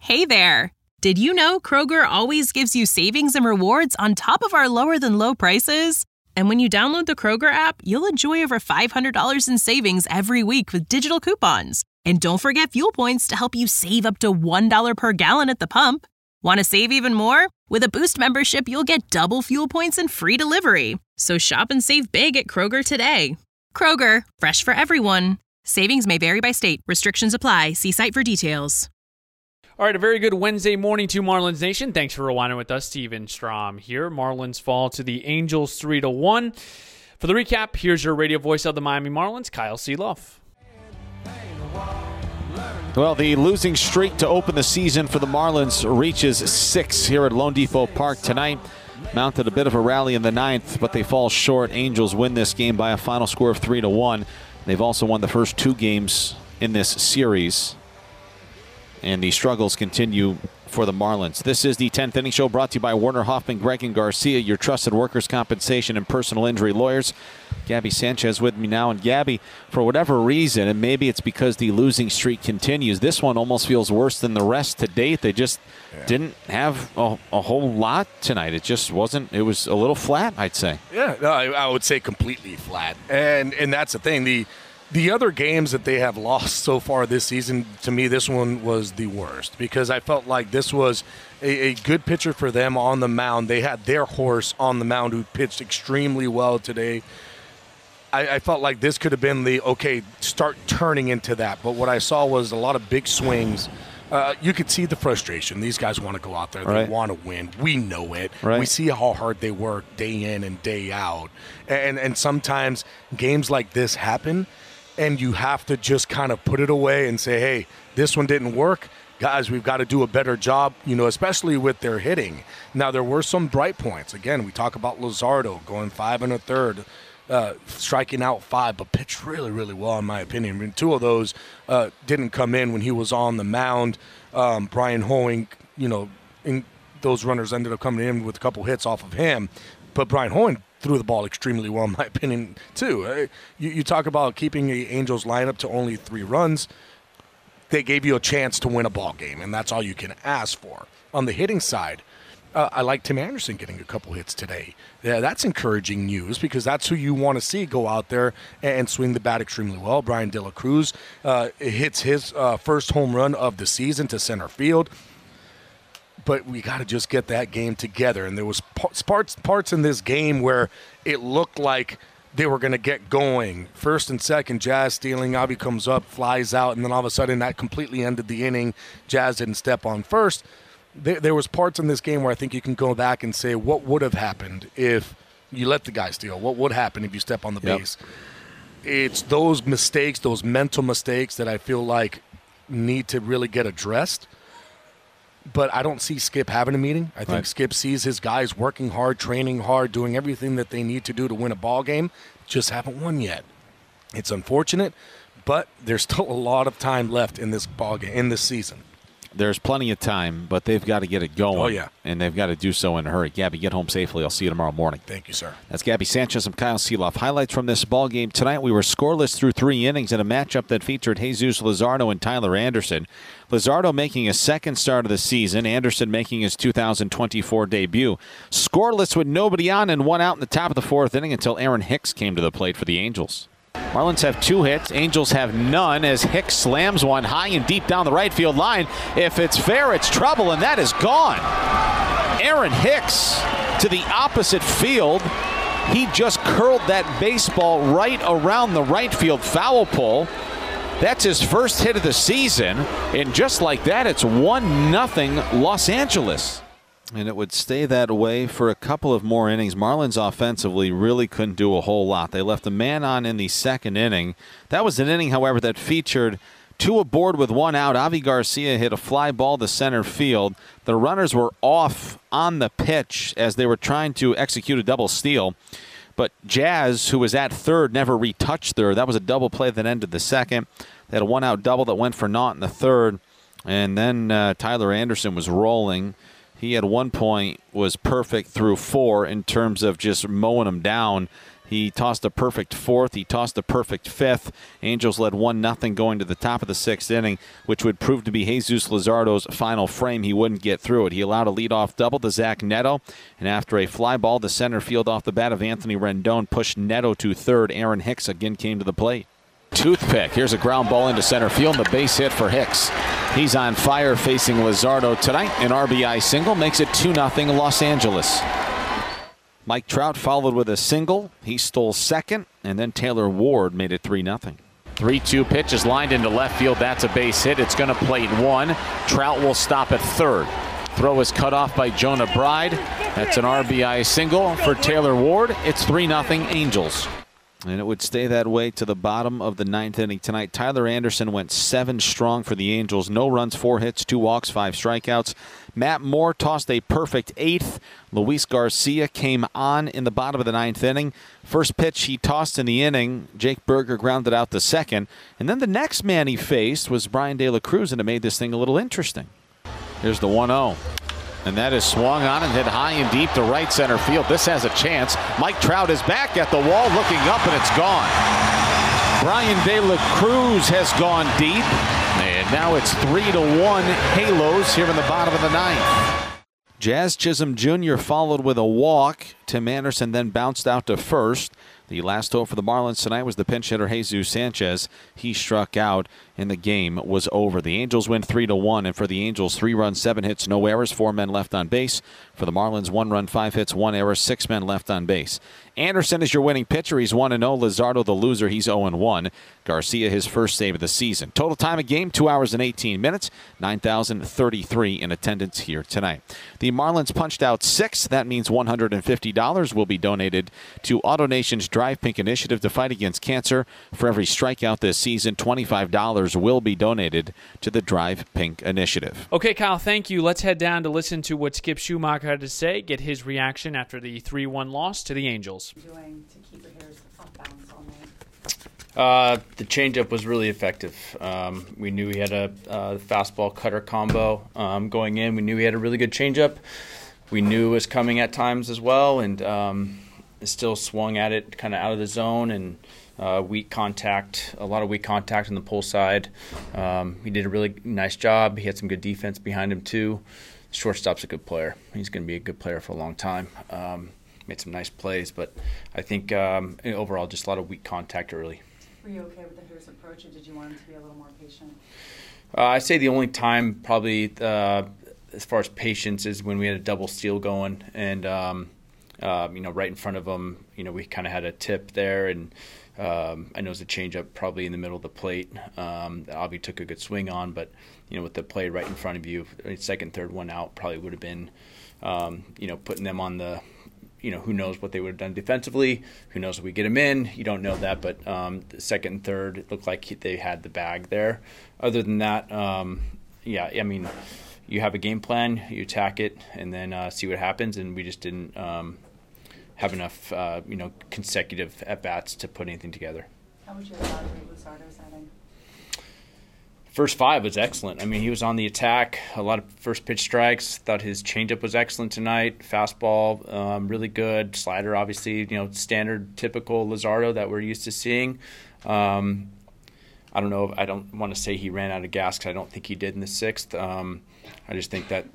Hey there! Did you know Kroger always gives you savings and rewards on top of our lower-than-low prices? And when you download the Kroger app, you'll enjoy over $500 in savings every week with digital coupons. And don't forget fuel points to help you save up to $1 per gallon at the pump. Want to save even more? With a Boost membership, you'll get double fuel points and free delivery. So shop and save big at Kroger today. Kroger, fresh for everyone. Savings may vary by state. Restrictions apply. See site for details. All right, a very good Wednesday morning to Marlins Nation. Thanks for rewinding with us. Steven Strom here. Marlins fall to the Angels 3-1. For the recap, here's your radio voice of the Miami Marlins, Kyle Seeloff. Well, the losing streak to open the season for the Marlins reaches 6 here at Lone Depot Park tonight. Mounted a bit of a rally in the ninth, but they fall short. Angels win this game by a final score of 3-1. They've also won the first 2 games in this series. And the struggles continue for the Marlins. This is the 10th Inning Show, brought to you by Warner Hoffman, Gregg & Garcia, your trusted workers' compensation and personal injury lawyers. Gabby Sanchez with me now. And Gabby, for whatever reason, and maybe it's because the losing streak continues, this one almost feels worse than the rest to date. They just didn't have a whole lot tonight. It just wasn't. It was a little flat, I'd say. Yeah, no, I would say completely flat. And that's the thing. The other games that they have lost so far this season, to me, this one was the worst because I felt like this was a good pitcher for them on the mound. They had their horse on the mound who pitched extremely well today. I felt like this could have been start turning into that. But what I saw was a lot of big swings. You could see the frustration. These guys want to go out there. They want to win. We know it. We see how hard they work day in and day out. And sometimes games like this happen, and you have to just kind of put it away and say, hey, this one didn't work. Guys, we've got to do a better job, especially with their hitting. Now, there were some bright points. Again, we talk about Luzardo going 5 1/3, striking out 5, but pitched really, really well, in my opinion. I mean, 2 of those didn't come in when he was on the mound. Brian Hoeing, those runners ended up coming in with a couple hits off of him. But Brian Hoeing threw the ball extremely well, in my opinion, too. You talk about keeping the Angels lineup to only 3 runs. They gave you a chance to win a ball game, and that's all you can ask for. On the hitting side, I like Tim Anderson getting a couple hits today. Yeah, that's encouraging news because that's who you want to see go out there and swing the bat extremely well. Brian De La Cruz hits his first home run of the season to center field. But we got to just get that game together. And there was parts in this game where it looked like they were going to get going. First and second, Jazz stealing. Avi comes up, flies out, and then all of a sudden that completely ended the inning. Jazz didn't step on first. There was parts in this game where I think you can go back and say, what would have happened if you let the guy steal? What would happen if you step on the base? It's those mistakes, those mental mistakes that I feel like need to really get addressed. But I don't see Skip having a meeting. I think Skip sees his guys working hard, training hard, doing everything that they need to do to win a ball game. Just haven't won yet. It's unfortunate, but there's still a lot of time left in this ball game, in this season. There's plenty of time, but they've got to get it going. Oh, yeah. And they've got to do so in a hurry. Gabby, get home safely. I'll see you tomorrow morning. Thank you, sir. That's Gabby Sanchez. I'm Kyle Seeloff. Highlights from this ball game tonight. We were scoreless through 3 innings in a matchup that featured Jesus Luzardo and Tyler Anderson. Luzardo making his second start of the season. Anderson making his 2024 debut. Scoreless with nobody on and 1 out in the top of the 4th inning until Aaron Hicks came to the plate for the Angels. Marlins have 2 hits. Angels have none as Hicks slams one high and deep down the right field line. If it's fair, it's trouble, and that is gone. Aaron Hicks to the opposite field. He just curled that baseball right around the right field foul pole. That's his first hit of the season. And just like that, it's 1-0 Los Angeles. And it would stay that way for a couple of more innings. Marlins offensively really couldn't do a whole lot. They left a man on in the 2nd inning. That was an inning, however, that featured 2 aboard with 1 out. Avi Garcia hit a fly ball to center field. The runners were off on the pitch as they were trying to execute a double steal. But Jazz, who was at third, never retouched third. That was a double play that ended the second. They had a 1-out double that went for naught in the third. And then Tyler Anderson was rolling. He at one point was perfect through 4 in terms of just mowing them down. He tossed a perfect fourth. He tossed a perfect fifth. Angels led 1-0 going to the top of the sixth inning, which would prove to be Jesus Luzardo's final frame. He wouldn't get through it. He allowed a leadoff double to Zach Neto, and after a fly ball to center field off the bat of Anthony Rendon pushed Neto to third, Aaron Hicks again came to the plate. Toothpick. Here's a ground ball into center field and the base hit for Hicks. He's on fire facing Luzardo tonight. An RBI single makes it 2-0 Los Angeles. Mike Trout followed with a single. He stole second, and then Taylor Ward made it 3-0. 3-2 pitch is lined into left field. That's a base hit. It's going to plate one. Trout will stop at third. Throw is cut off by Jonah Bride. That's an RBI single for Taylor Ward. It's 3-0 Angels. And it would stay that way to the bottom of the ninth inning tonight. Tyler Anderson went 7 strong for the Angels. No runs, 4 hits, 2 walks, 5 strikeouts. Matt Moore tossed a perfect 8th. Luis Garcia came on in the bottom of the ninth inning. First pitch he tossed in the inning. Jake Berger grounded out the second. And then the next man he faced was Brian De La Cruz, and it made this thing a little interesting. Here's the 1-0. And that is swung on and hit high and deep to right center field. This has a chance. Mike Trout is back at the wall looking up, and it's gone. Brian De La Cruz has gone deep. And now it's 3-1 Halos here in the bottom of the ninth. Jazz Chisholm Jr. followed with a walk. Tim Anderson then bounced out to first. The last hope for the Marlins tonight was the pinch hitter Jesus Sanchez. He struck out and the game was over. The Angels win 3-1, and for the Angels, 3 runs, 7 hits, no errors, 4 men left on base. For the Marlins, 1 run, 5 hits, 1 error, 6 men left on base. Anderson is your winning pitcher. He's 1-0. Luzardo the loser. He's 0-1. Garcia his first save of the season. Total time of game, 2 hours and 18 minutes. 9,033 in attendance here tonight. The Marlins punched out 6. That means $150 will be donated to AutoNation's Drive Pink initiative to fight against cancer. For every strikeout this season, $25 will be donated to the Drive Pink initiative. Okay, Kyle, thank you. Let's head down to listen to what Skip Schumacher had to say, get his reaction after the 3-1 loss to the Angels. Doing to keep your hairs off balance all night? The changeup was really effective. We knew he had a fastball cutter combo going in. We knew he had a really good changeup. We knew it was coming at times as well, and it still swung at it kind of out of the zone and weak contact, a lot of weak contact on the pull side. He did a really nice job. He had some good defense behind him too. Shortstop's a good player. He's going to be a good player for a long time. Made some nice plays, but I think overall just a lot of weak contact early. Were you okay with the hitter's approach, or did you want him to be a little more patient? I'd say the only time probably as far as patience is when we had a double steal going and right in front of him, we kind of had a tip there, and I know it was a changeup probably in the middle of the plate. Avi took a good swing on, but with the play right in front of you, second, third one out probably would have been putting them on the. Who knows what they would have done defensively? Who knows if we get them in? You don't know that, but the second and third, it looked like they had the bag there. Other than that, you have a game plan, you attack it, and then see what happens. And we just didn't have enough, consecutive at-bats to put anything together. How would you evaluate Luzardo's outing? First 5 was excellent. I mean, he was on the attack, a lot of first pitch strikes. Thought his changeup was excellent tonight. Fastball, really good. Slider, obviously, standard, typical Luzardo that we're used to seeing. I don't know. I don't want to say he ran out of gas because I don't think he did in the 6th. I just think that,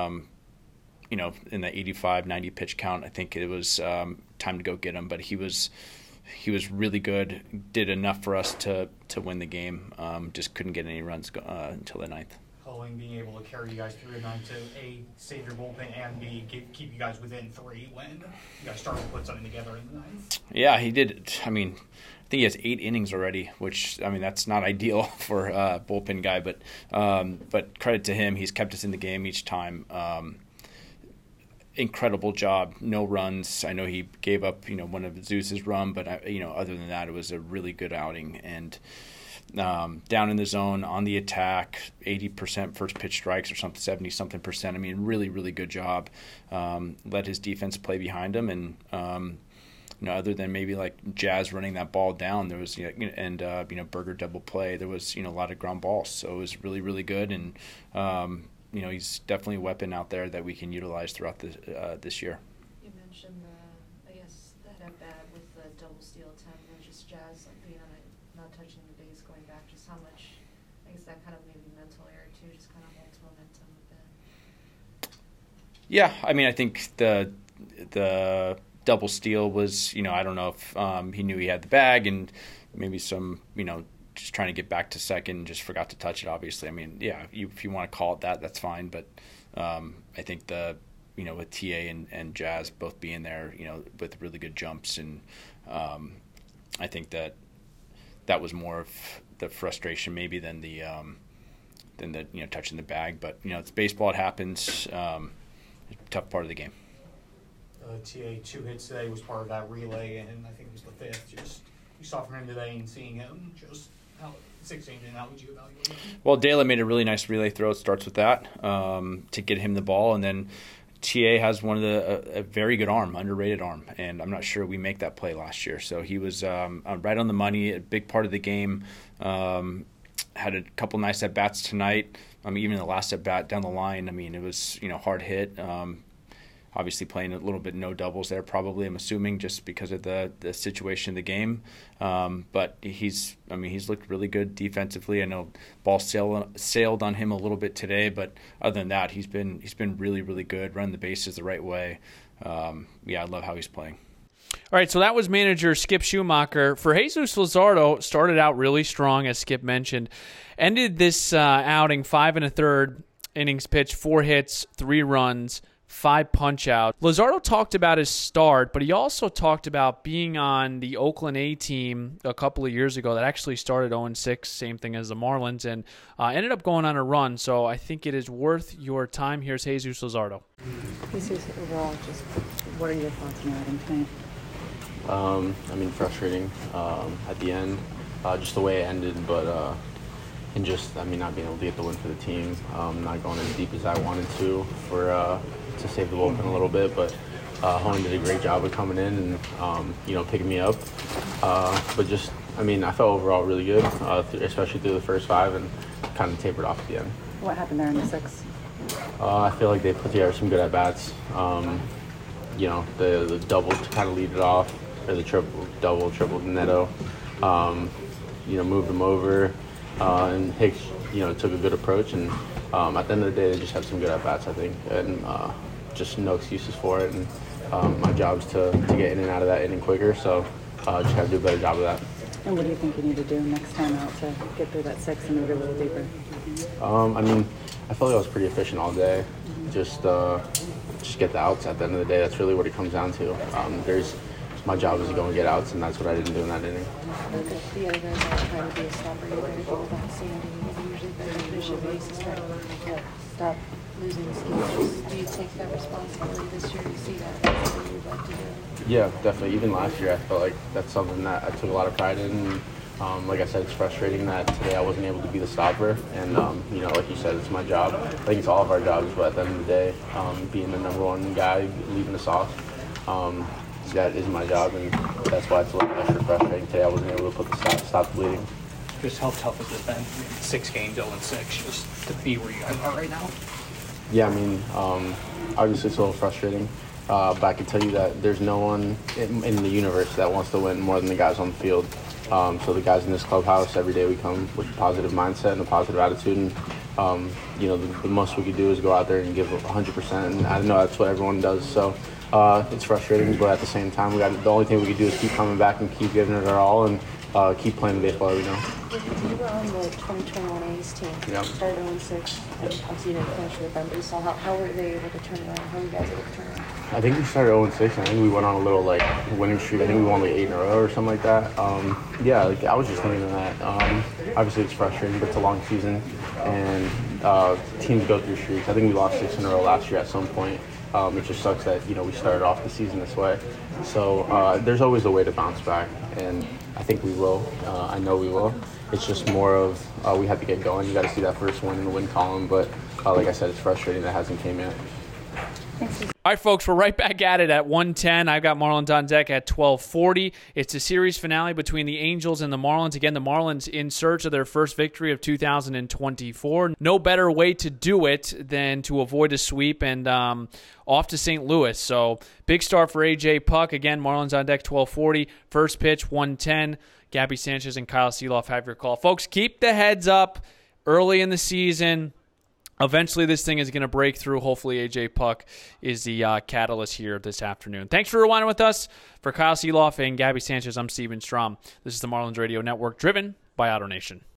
in the 85, 90 pitch count, I think it was time to go get him. But he was really good, did enough for us to win the game. Just couldn't get any runs until the 9th. Culling being able to carry you guys through the 9th to A, save your bullpen, and B, keep you guys within 3 when you guys started to put something together in the 9th. Yeah, he did. I think he has 8 innings already, which, that's not ideal for a bullpen guy. But credit to him, he's kept us in the game each time. Incredible job. No runs. I know he gave up, one of Zeus's run, but other than that, it was a really good outing. And down in the zone, on the attack, 80% first pitch strikes or something, 70-something percent. Really, really good job. Let his defense play behind him, and other than maybe like Jazz running that ball down, there was Berger double play. There was a lot of ground balls, so it was really, really good. And he's definitely a weapon out there that we can utilize throughout this year. You mentioned that at bat with the double Jazz like being on it, not touching the base, going back, just how much, I guess that kind of maybe mental error too, just kind of holds momentum a bit. Yeah, I mean, I think the double steal was, I don't know if he knew he had the bag and maybe some, just trying to get back to second, just forgot to touch it, obviously. I mean, yeah, if you want to call it that, that's fine. But I think with TA and Jazz both being there, with really good jumps, and I think that was more of the frustration maybe than the touching the bag. But it's baseball; it happens. Tough part of the game. TA 2 hits today was part of that relay, and I think it was the fifth. Just you saw from him today and seeing him, just how 6 innings, how would you evaluate him? Well, Dela made a really nice relay throw. It starts with that to get him the ball, and then TA has one of a very good arm, underrated arm, and I'm not sure we make that play last year. So he was right on the money, a big part of the game. Had a couple nice at bats tonight. Even the last at bat down the line. It was hard hit. Obviously playing a little bit no doubles there, probably, I'm assuming, just because of the situation of the game. But he's looked really good defensively. I know ball sailed on him a little bit today, but other than that, he's been really, really good, running the bases the right way. I love how he's playing. All right, so that was manager Skip Schumacher. For Jesus Luzardo, started out really strong, as Skip mentioned. Ended this outing 5 1/3 innings pitched, 4 hits, 3 runs, 5 punch-outs. Luzardo talked about his start, but he also talked about being on the Oakland A team a couple of years ago that actually started 0-6, same thing as the Marlins, and ended up going on a run. So I think it is worth your time. Here's Jesus Luzardo. Jesus, overall, just what are your thoughts on your outing tonight? Frustrating at the end, just the way it ended, but and just, not being able to get the win for the team, not going as deep as I wanted to save the bullpen a little bit, but Honan did a great job of coming in and, picking me up. But just, I felt overall really good, especially through the first 5, and kind of tapered off at the end. What happened there in the 6th? I feel like they put together some good at-bats. The double to kind of lead it off, or the triple to Neto. Moved him over, and Hicks, took a good approach, and at the end of the day, they just had some good at-bats, I think, and just no excuses for it, and my job is to get in and out of that inning quicker, so just got to do a better job of that. And what do you think you need to do next time out to get through that 6 and move it a little deeper? I felt like I was pretty efficient all day. Just get the outs at the end of the day. That's really what it comes down to. My job is to go and get outs, and that's what I didn't do in that inning. The other guys are trying to be a stopper. You're going to go without Sandy. Usually better finish a base is trying to stop losing skills. Do you take that responsibility this year? Do you see that? That's what you'd like to do? Yeah, definitely. Even last year, I felt like that's something that I took a lot of pride in. Like I said, it's frustrating that today I wasn't able to be the stopper. And, like you said, it's my job. I think it's all of our jobs, but at the end of the day, being the number 1 guy, leading us off, that is my job, and that's why it's a little extra frustrating today. I wasn't able to put the stop the bleeding. Just how tough has it been? 6 games, 0-6, just to be where you guys are right now? Yeah, obviously it's a little frustrating, but I can tell you that there's no one in the universe that wants to win more than the guys on the field. So the guys in this clubhouse, every day we come with a positive mindset and a positive attitude, and the most we could do is go out there and give 100%, and I know that's what everyone does. So it's frustrating, but at the same time, the only thing we can do is keep coming back and keep giving it our all, and keep playing the baseball that we know. You were on the 2021 A's team. Yep. Started 0-6, and obviously you didn't finish with them, but you saw how were they able to turn around? How were you guys able to turn around? I think we started 0-6, and I think we went on a little winning streak. I think we won 8 in a row or something like that. I was just thinking of that. Obviously it's frustrating, but it's a long season, and teams go through streaks. I think we lost 6 in a row last year at some point. It just sucks that we started off the season this way. So there's always a way to bounce back, and I think we will. I know we will. It's just more of we have to get going. You got to see that first win in the win column, but like I said, it's frustrating that hasn't came yet. All right, folks, we're right back at it at 1:10. I've got Marlins on deck at 12:40. It's a series finale between the Angels and the Marlins. Again, the Marlins in search of their first victory of 2024. No better way to do it than to avoid a sweep and off to St. Louis. So big start for A.J. Puk. Again, Marlins on deck 12:40. First pitch, 1:10. Gabby Sanchez and Kyle Seeloff have your call. Folks, keep the heads up early in the season. Eventually, this thing is going to break through. Hopefully, AJ Puck is the catalyst here this afternoon. Thanks for rewinding with us. For Kyle Seeloff and Gabby Sanchez, I'm Steven Strom. This is the Marlins Radio Network, driven by AutoNation.